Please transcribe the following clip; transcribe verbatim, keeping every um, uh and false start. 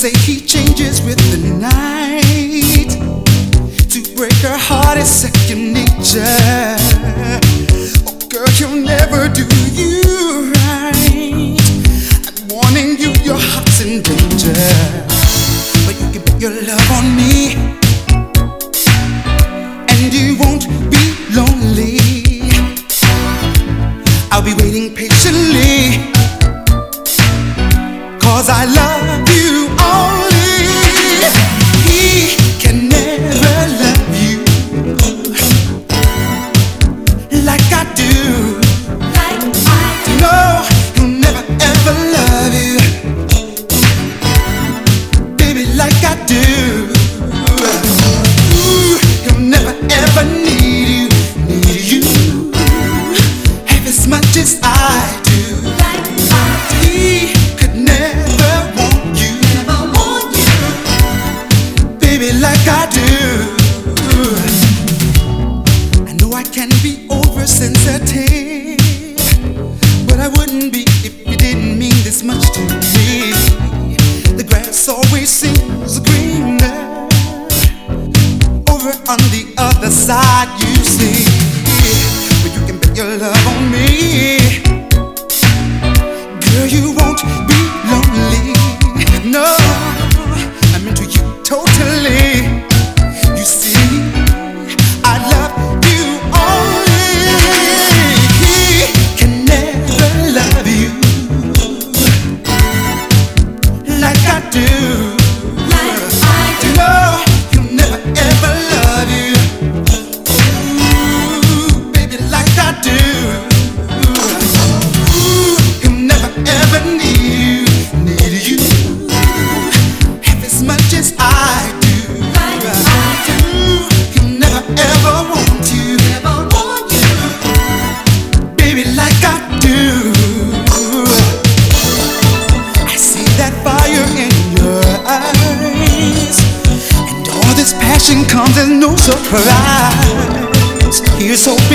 say he changes with the night. To break her heart is second nature. Oh girl, he'll never do you right. I'm warning you, your heart's in danger. But you can put your love on me, and you won't be lonely. I'll be waiting patiently, 'cause I love you only. He can never love you like I do. Like I do. No, he'll never ever love you, baby, like I do. Ooh, he'll never ever need you, need you half as much as I do. Like I do. He could never want you, Never want you. baby, like I do. I know I can be oversensitive, but I wouldn't be if you didn't mean this much to me. The grass always seems greener over on the other side, you see. But you can bet your love on me, girl, you won't be lonely. No, I'm into you totally. You see, I love you only. He can never love you like I do. Like I do. No, he'll never ever love you, ooh, baby, like I do. Ooh, he'll never ever need you, need you half as much as I do. Like I do. He'll never ever want you, Never want you. baby, like I do. I see that fire in your eyes, and all this passion comes as no surprise. Here's hoping